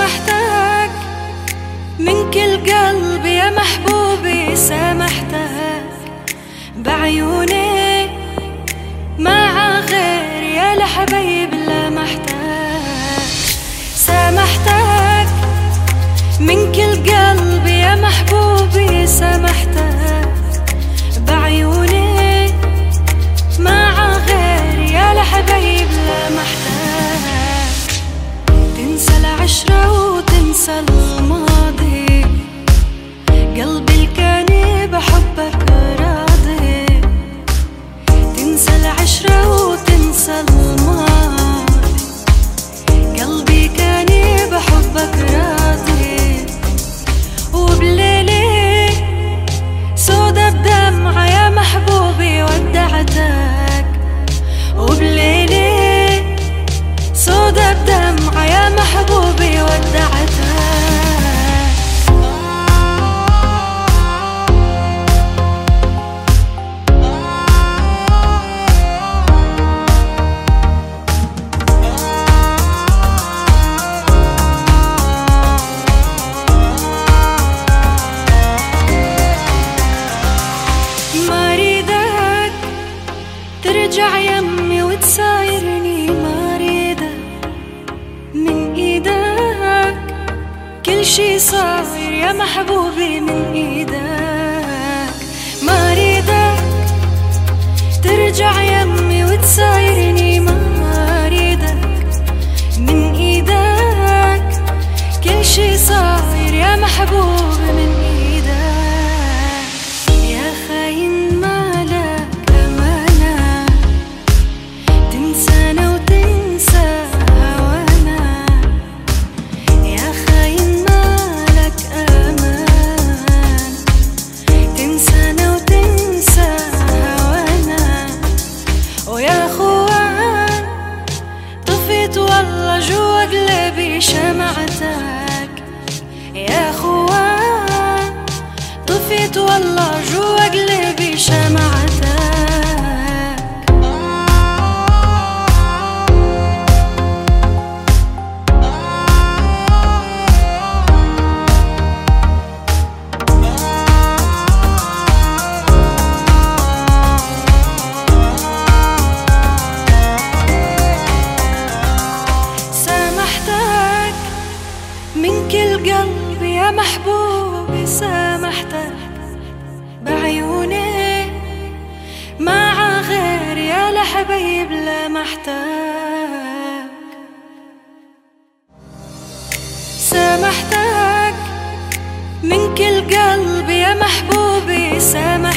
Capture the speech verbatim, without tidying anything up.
سامحتك من كل قلبي يا محبوبي، سامحتك بعيوني مع غير يا لحبيب لمحتك. سامحتك من كل قلبي يا محبوبي، سامحتك بعيوني مع غير يا لحبيب لمحتك. تنسى العشرة وتنسى الماضي، قلبي اللي كان بحبك راضي. تنسى العشرة وتنسى الماضي، قلبي كان بحبك راضي. وبليلي سودا بدمعة يا محبوبي ودعتك، وبليلي سودا بدمعة يا محبوبي ودعتك. ترجع يمي وتسايرني، ما ريدك من ايدك كل شي صاير يا محبوبي من ايدك. ما ريدك ترجع يمي وتسايرني، ما ريدك من ايدك كل شي صاير يا محبوبي من ايدك. يا خاين والله جوا قلبي شمعتك. يا خوان طفيت والله جوا قلبي شمعتك. من كل قلبي يا محبوبي، سامحتك بعيوني مع غير يا لحبيب لمحتك. سامحتك من كل قلبي يا محبوبي، سامحتك